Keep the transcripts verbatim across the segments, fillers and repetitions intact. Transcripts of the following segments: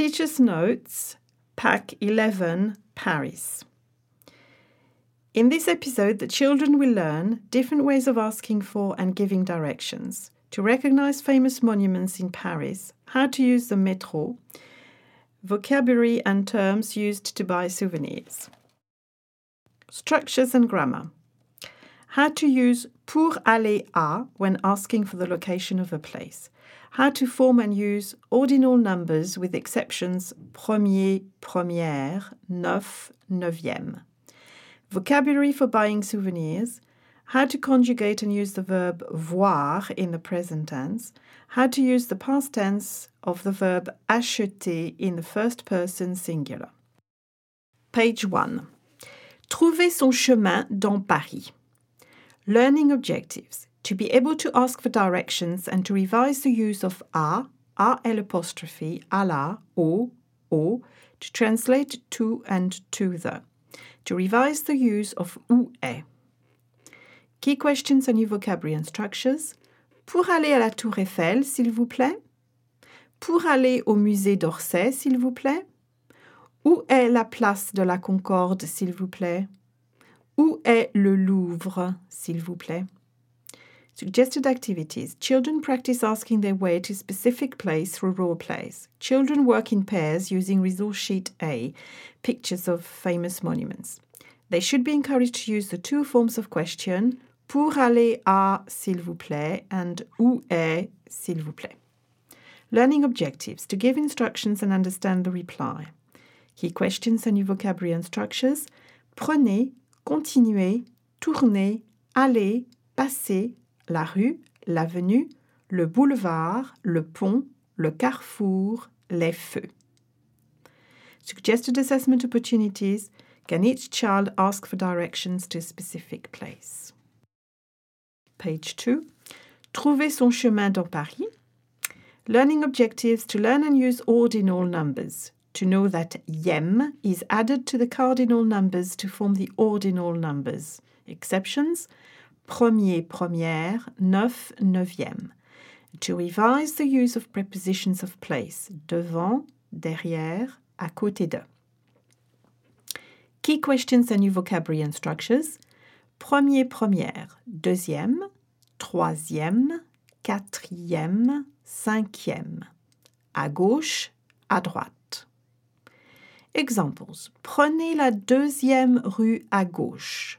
Teacher's Notes, Pack eleven, Paris. In this episode, the children will learn different ways of asking for and giving directions, to recognize famous monuments in Paris, how to use the métro, vocabulary and terms used to buy souvenirs. Structures and grammar. How to use pour aller à when asking for the location of a place. How to form and use ordinal numbers with exceptions premier, première, neuf, neuvième. Vocabulary for buying souvenirs. How to conjugate and use the verb voir in the present tense. How to use the past tense of the verb acheter in the first person singular. Page one. Trouver son chemin dans Paris. Learning objectives. To be able to ask for directions and to revise the use of à, à L apostrophe, à la, au, au, to translate to and to the. To revise the use of où est. Key questions and new vocabulary and structures. Pour aller à la Tour Eiffel, s'il vous plaît. Pour aller au musée d'Orsay, s'il vous plaît. Où est la place de la Concorde, s'il vous plaît? Où est le Louvre, s'il vous plaît? Suggested activities. Children practice asking their way to a specific place through role plays. Children work in pairs using resource sheet A, pictures of famous monuments. They should be encouraged to use the two forms of question, pour aller à, s'il vous plaît, and où est, s'il vous plaît. Learning objectives. To give instructions and understand the reply. Key questions and new vocabulary and structures. Prenez, continuez, tournez, allez, passez, la rue, l'avenue, le boulevard, le pont, le carrefour, les feux. Suggested assessment opportunities. Can each child ask for directions to a specific place? Page two. Trouver son chemin dans Paris. Learning objectives. To learn and use ordinal numbers. To know that yem is added to the cardinal numbers to form the ordinal numbers. Exceptions. Premier, première, neuf, neuvième. To revise the use of prepositions of place, devant, derrière, à côté de. Key questions and new vocabulary and structures. Premier, première, deuxième, troisième, quatrième, cinquième. À gauche, à droite. Examples. Prenez la deuxième rue à gauche.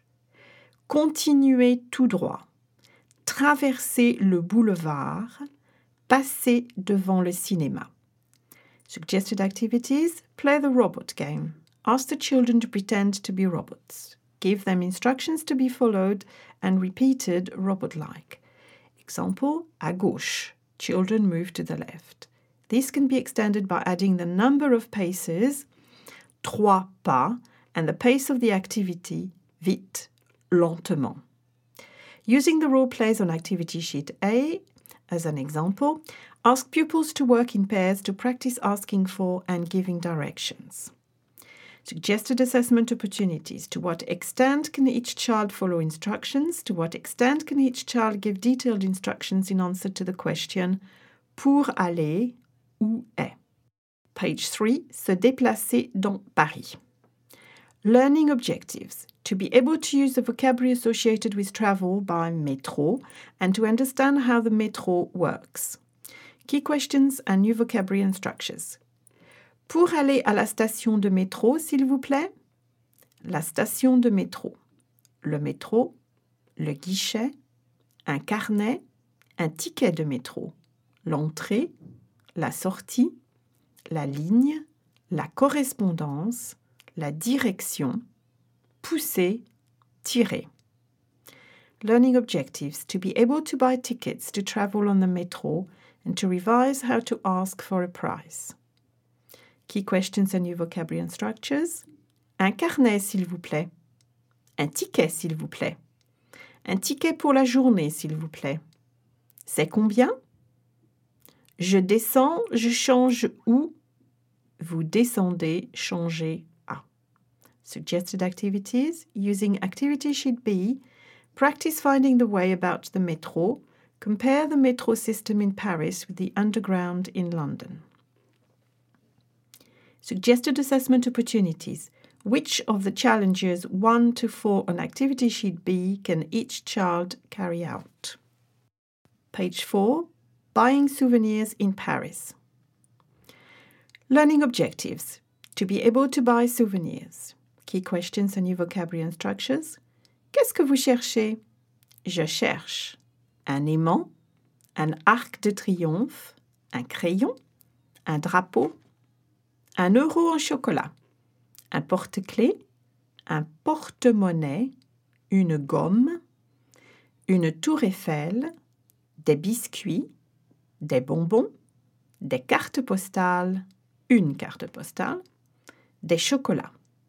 Continuez tout droit. Traversez le boulevard. Passez devant le cinéma. Suggested activities. Play the robot game. Ask the children to pretend to be robots. Give them instructions to be followed and repeated robot-like. Example, à gauche. Children move to the left. This can be extended by adding the number of paces, trois pas, and the pace of the activity, vite, lentement. Using the role plays on activity sheet A as an example, ask pupils to work in pairs to practice asking for and giving directions. Suggested assessment opportunities. To what extent can each child follow instructions? To what extent can each child give detailed instructions in answer to the question pour aller, où est? Page three. Se déplacer dans Paris. Learning objectives. To be able to use the vocabulary associated with travel by métro and to understand how the métro works. Key questions and new vocabulary and structures. Pour aller à la station de métro, s'il vous plaît. La station de métro. Le métro. Le guichet. Un carnet. Un ticket de métro. L'entrée. La sortie. La ligne. La correspondance. La direction. Pousser, tirer. Learning objectives. To be able to buy tickets to travel on the métro and to revise how to ask for a price. Key questions and new vocabulary and structures. Un carnet, s'il vous plaît. Un ticket, s'il vous plaît. Un ticket pour la journée, s'il vous plaît. C'est combien? Je descends, je change où? Vous descendez, changez à. Suggested activities. Using activity sheet B, practice finding the way about the métro. Compare the metro system in Paris with the underground in London. Suggested assessment opportunities. Which of the challenges one to four on activity sheet B can each child carry out? Page four. Buying souvenirs in Paris. Learning objectives. To be able to buy souvenirs. Key questions and new vocabulary and structures. Qu'est-ce que vous cherchez? Je cherche un aimant, un arc de triomphe, un crayon, un drapeau, un euro en chocolat, un porte-clés, un porte-monnaie, une gomme, une tour Eiffel, des biscuits, des bonbons, des cartes postales, une carte postale, des chocolats.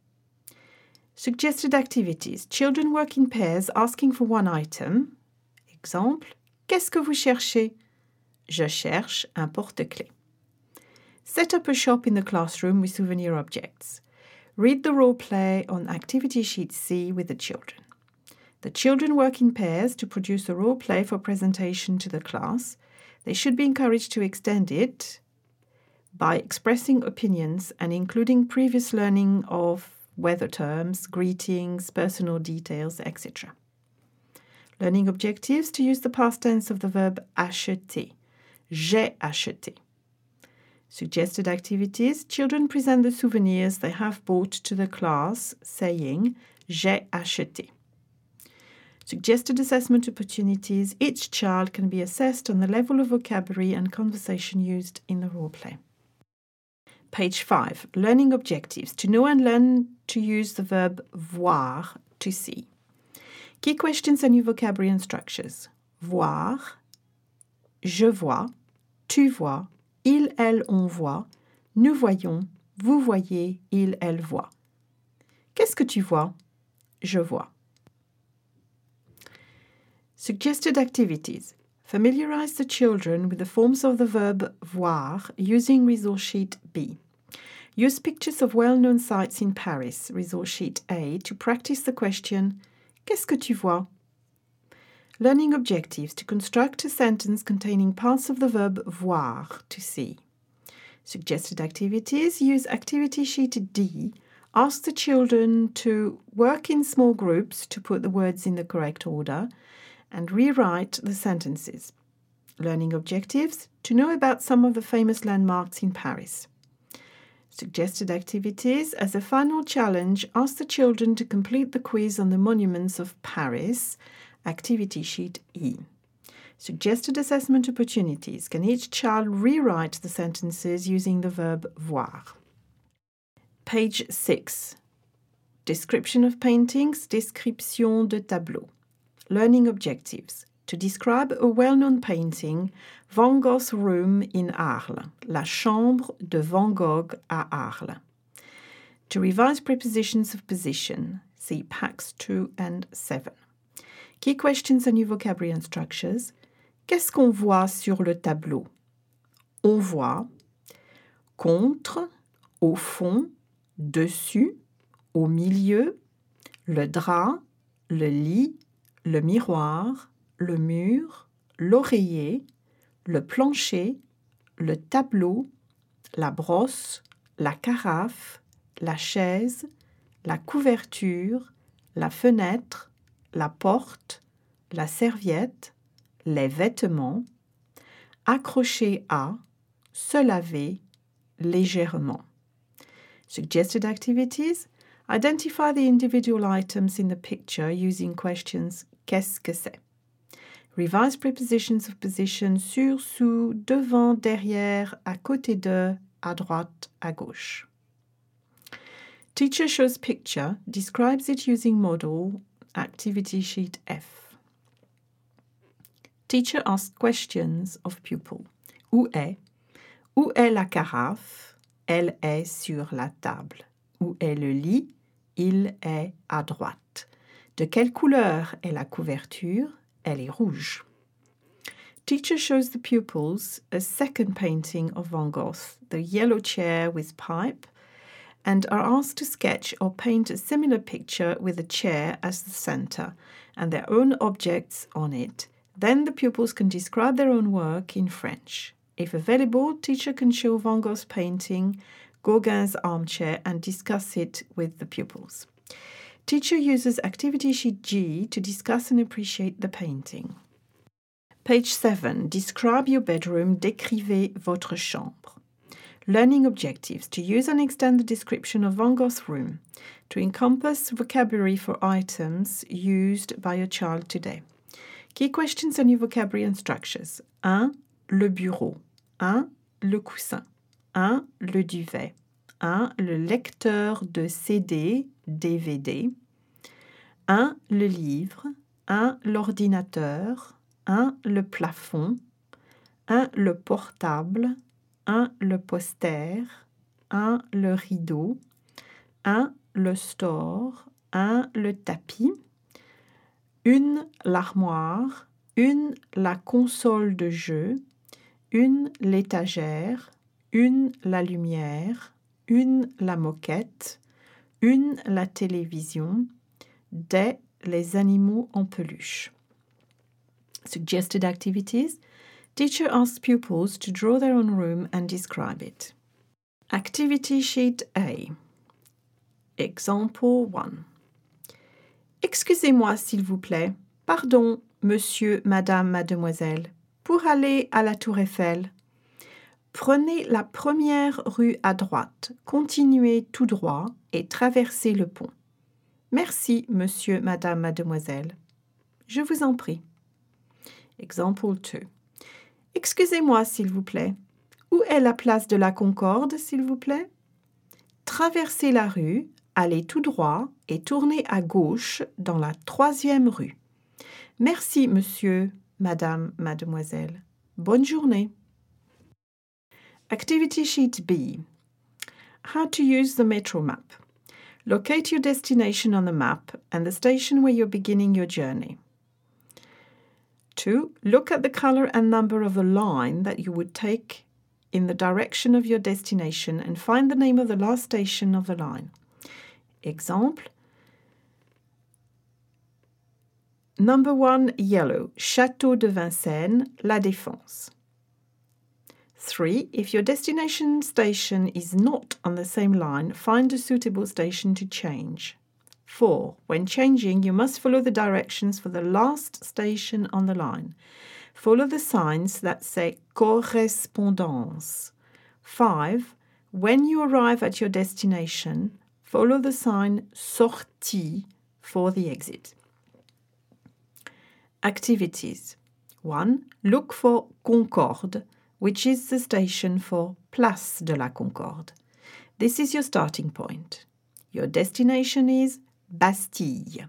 Suggested activities. Children work in pairs asking for one item. Exemple, qu'est-ce que vous cherchez? Je cherche un porte-clés. Set up a shop in the classroom with souvenir objects. Read the role play on activity sheet C with the children. The children work in pairs to produce a role play for presentation to the class. They should be encouraged to extend it by expressing opinions and including previous learning of weather terms, greetings, personal details, et cetera. Learning objectives to use the past tense of the verb acheter. J'ai acheté. Suggested activities. Children present the souvenirs they have bought to the class, saying J'ai acheté. Suggested assessment opportunities. Each child can be assessed on the level of vocabulary and conversation used in the role play. Page five. Learning objectives. To know and learn to use the verb voir, to see. Key questions and new vocabulary and structures. Voir, je vois, tu vois, il, elle, on voit, nous voyons, vous voyez, il, elle voit. Qu'est-ce que tu vois? Je vois. Suggested activities. Familiarize the children with the forms of the verb voir using resource sheet B. Use pictures of well-known sites in Paris, resource sheet A, to practice the question, Qu'est-ce que tu vois? Learning objectives to construct a sentence containing parts of the verb voir, to see. Suggested activities. Use activity sheet D. Ask the children to work in small groups to put the words in the correct order and rewrite the sentences. Learning objectives. To know about some of the famous landmarks in Paris. Suggested activities. As a final challenge, ask the children to complete the quiz on the monuments of Paris, activity sheet E. Suggested assessment opportunities. Can each child rewrite the sentences using the verb voir? Page six. Description of paintings, description de tableau. Learning objectives. To describe a well-known painting, Van Gogh's room in Arles, La Chambre de Van Gogh à Arles. To revise prepositions of position, see packs two and seven. Key questions and new vocabulary and structures. Qu'est-ce qu'on voit sur le tableau? On voit contre, au fond, dessus, au milieu, le drap, le lit, le miroir, le mur, l'oreiller, le plancher, le tableau, la brosse, la carafe, la chaise, la couverture, la fenêtre, la porte, la serviette, les vêtements, accrocher à, se laver, légèrement. Suggested activities. Identify the individual items in the picture using questions Qu'est-ce que c'est? Revise prepositions of position sur, sous, devant, derrière, à côté de, à droite, à gauche. Teacher shows picture, describes it using model, activity sheet F. Teacher asks questions of pupil. Où est? Où est la carafe? Elle est sur la table. Où est le lit? Il est à droite. De quelle couleur est la couverture? Elle est rouge. Teacher shows the pupils a second painting of Van Gogh, the yellow chair with pipe, and are asked to sketch or paint a similar picture with a chair as the center and their own objects on it. Then the pupils can describe their own work in French. If available, teacher can show Van Gogh's painting Gauguin's armchair and discuss it with the pupils. Teacher uses activity sheet G to discuss and appreciate the painting. Page seven. Describe your bedroom. Décrivez votre chambre. Learning objectives. To use and extend the description of Van Gogh's room. To encompass vocabulary for items used by your child today. Key questions and new vocabulary and structures. un. Le bureau. un. Le coussin. un. Le duvet. un. Le lecteur de C D, D V D. un. Le livre. un. L'ordinateur. un. Le plafond. un. Le portable. un. Le poster. un. Le rideau. un. Le store. un. Le tapis. une. L'armoire. une. La console de jeu. une. L'étagère. une. La lumière. une. La moquette. une. La télévision. des. Les animaux en peluche. Suggested activities. Teacher asks pupils to draw their own room and describe it. Activity sheet A. Example one. Excusez-moi, s'il vous plaît. Pardon, monsieur, madame, mademoiselle. Pour aller à la Tour Eiffel, prenez la première rue à droite, continuez tout droit et traversez le pont. Merci, monsieur, madame, mademoiselle. Je vous en prie. Example two. Excusez-moi, s'il vous plaît. Où est la place de la Concorde, s'il vous plaît? Traversez la rue, allez tout droit et tournez à gauche dans la troisième rue. Merci, monsieur, madame, mademoiselle. Bonne journée. Activity sheet B. How to use the metro map. Locate your destination on the map and the station where you're beginning your journey. two. Look at the color and number of the line that you would take in the direction of your destination and find the name of the last station of the line. Example. Number one, yellow, Château de Vincennes, La Défense. three. If your destination station is not on the same line, find a suitable station to change. four. When changing, you must follow the directions for the last station on the line. Follow the signs that say correspondance. five. When you arrive at your destination, follow the sign sortie for the exit. Activities. one. Look for Concorde, which is the station for Place de la Concorde. This is your starting point. Your destination is Bastille.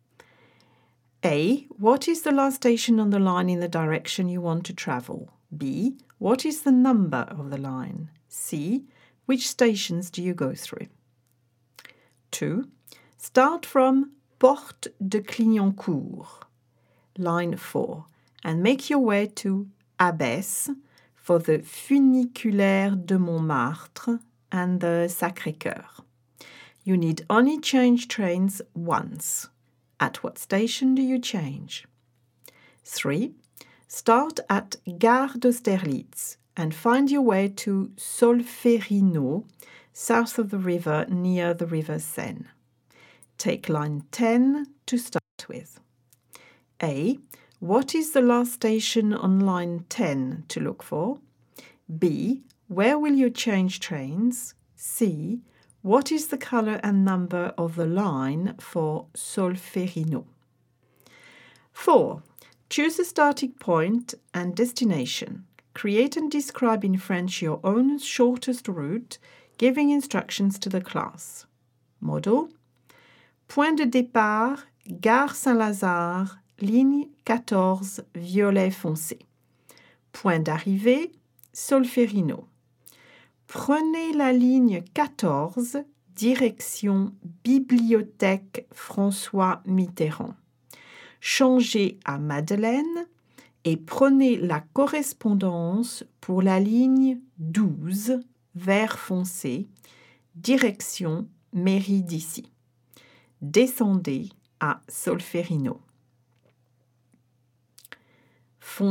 A. What is the last station on the line in the direction you want to travel? B. What is the number of the line? C. Which stations do you go through? two. Start from Porte de Clignancourt, line four, and make your way to Abbesse for the Funiculaire de Montmartre and the Sacré-Cœur. You need only change trains once. At what station do you change? three. Start at Gare d'Austerlitz and find your way to Solferino, south of the river near the river Seine. Take line ten to start with. A. What is the last station on line ten to look for? B. Where will you change trains? C. What is the color and number of the line for Solferino? four. Choose a starting point and destination. Create and describe in French your own shortest route, giving instructions to the class. Model. Point de départ, Gare Saint-Lazare, ligne quatorze, violet foncé. Point d'arrivée, Solferino. Prenez la ligne quatorze, direction Bibliothèque François Mitterrand. Changez à Madeleine et prenez la correspondance pour la ligne douze, vert foncé, direction Mairie d'Issy. Descendez à Solferino.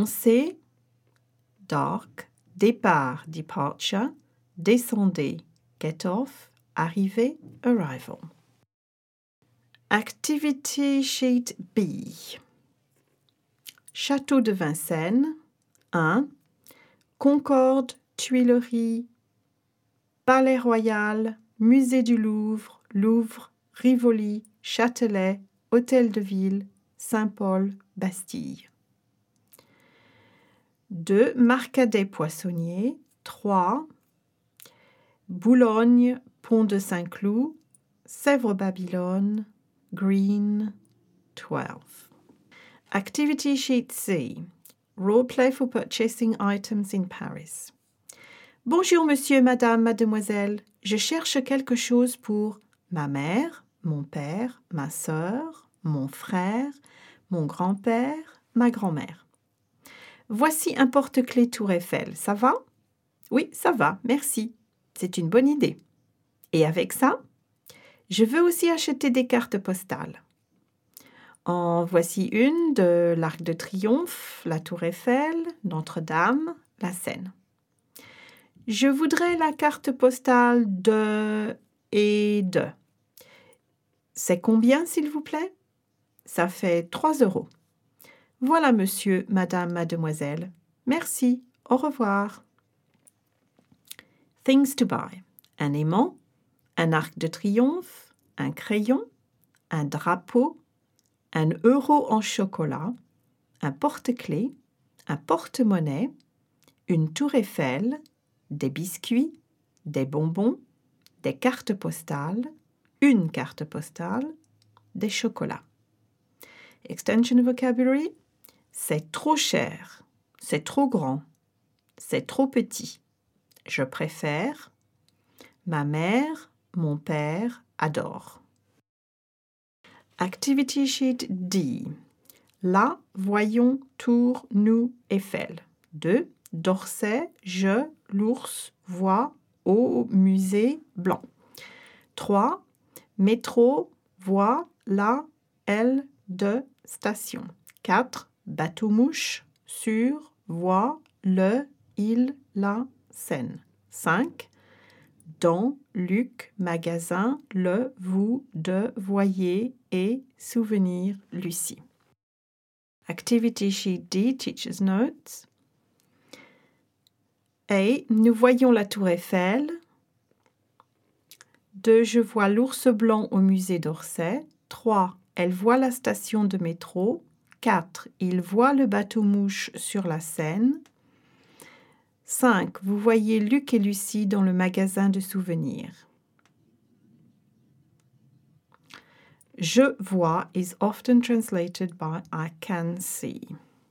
Foncé, dark, départ, departure, descendez, get off, arriver, arrival. Activity sheet B. Château de Vincennes, un. Concorde, Tuileries, Palais Royal, Musée du Louvre, Louvre, Rivoli, Châtelet, Hôtel de Ville, Saint-Paul, Bastille. deux. Marcadet Poissonnier, trois. Boulogne, Pont de Saint-Cloud, Sèvres-Babylone, Green, twelve. Activity Sheet C. Role play for purchasing items in Paris. Bonjour monsieur, madame, mademoiselle. Je cherche quelque chose pour ma mère, mon père, ma sœur, mon frère, mon grand-père, ma grand-mère. Voici un porte-clés Tour Eiffel. Ça va? Oui, ça va, merci. C'est une bonne idée. Et avec ça, je veux aussi acheter des cartes postales. En voici une de l'Arc de Triomphe, la Tour Eiffel, Notre-Dame, la Seine. Je voudrais la carte postale de et de. C'est combien, s'il vous plaît? Ça fait trois euros. Voilà, monsieur, madame, mademoiselle. Merci, au revoir. Things to buy. Un aimant, un arc de triomphe, un crayon, un drapeau, un euro en chocolat, un porte-clés, un porte-monnaie, une tour Eiffel, des biscuits, des bonbons, des cartes postales, une carte postale, des chocolats. Extension vocabulary, c'est trop cher, c'est trop grand, c'est trop petit. Je préfère, ma mère, mon père adorent. Activity sheet D. Là, voyons, tour, nous, Eiffel. deux. D'Orsay, je, l'ours, vois, au musée, blanc. trois. Métro, voie, la, elle, de, station. quatre. Bateau-mouche, sur, voie, le, il, la, Seine. cinq. Dans, Luc, magasin, le, vous, de, voyez et souvenir, Lucie. Activity sheet D, Teacher's Notes. A. Nous voyons la tour Eiffel. deux. Je vois l'ours blanc au musée d'Orsay. trois. Elle voit la station de métro. quatre. Il voit le bateau-mouche sur la Seine. cinq. Vous voyez Luc et Lucie dans le magasin de souvenirs. Je vois is often translated by I can see.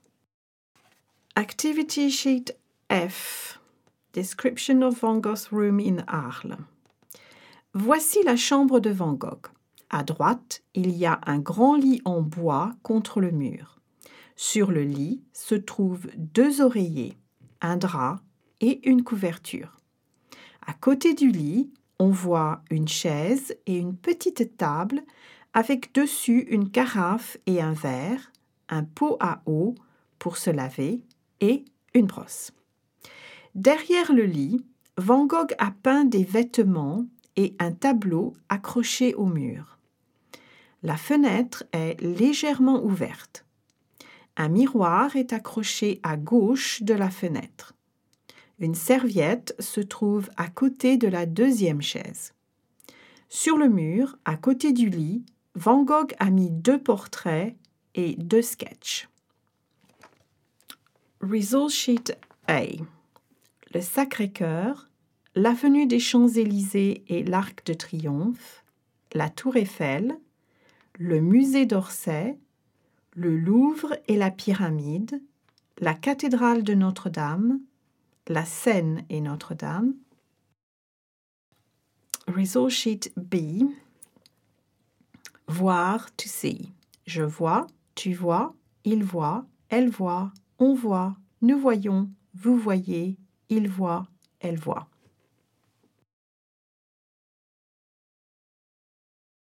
Activity sheet F. Description of Van Gogh's room in Arles. Voici la chambre de Van Gogh. À droite, il y a un grand lit en bois contre le mur. Sur le lit se trouvent deux oreillers, un drap et une couverture. À côté du lit, on voit une chaise et une petite table avec dessus une carafe et un verre, un pot à eau pour se laver et une brosse. Derrière le lit, Van Gogh a peint des vêtements et un tableau accroché au mur. La fenêtre est légèrement ouverte. Un miroir est accroché à gauche de la fenêtre. Une serviette se trouve à côté de la deuxième chaise. Sur le mur, à côté du lit, Van Gogh a mis deux portraits et deux sketchs. Resource sheet A. Le Sacré-Cœur, l'avenue des Champs-Élysées et l'Arc de Triomphe, la Tour Eiffel, le musée d'Orsay, le Louvre et la Pyramide, la cathédrale de Notre-Dame, la Seine et Notre-Dame. Resource sheet B. Voir, to see. Je vois, tu vois, il voit, elle voit, on voit, nous voyons, vous voyez, il voit, elle voit.